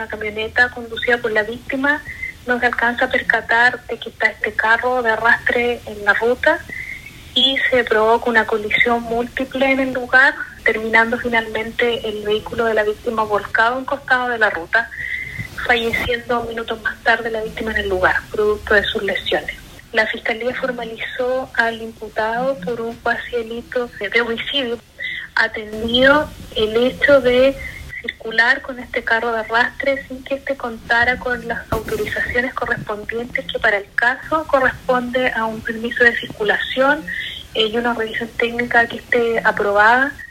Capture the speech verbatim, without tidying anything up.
La camioneta conducida por la víctima no se alcanza a percatar de que está este carro de arrastre en la ruta y se provoca una colisión múltiple en el lugar, terminando finalmente el vehículo de la víctima volcado a un costado de la ruta, falleciendo minutos más tarde la víctima en el lugar, producto de sus lesiones. La Fiscalía formalizó al imputado por un cuasi delito de homicidio, atendido el hecho de circular con este carro de arrastre sin que éste contara con las autorizaciones correspondientes, que para el caso corresponde a un permiso de circulación eh, y una revisión técnica que esté aprobada.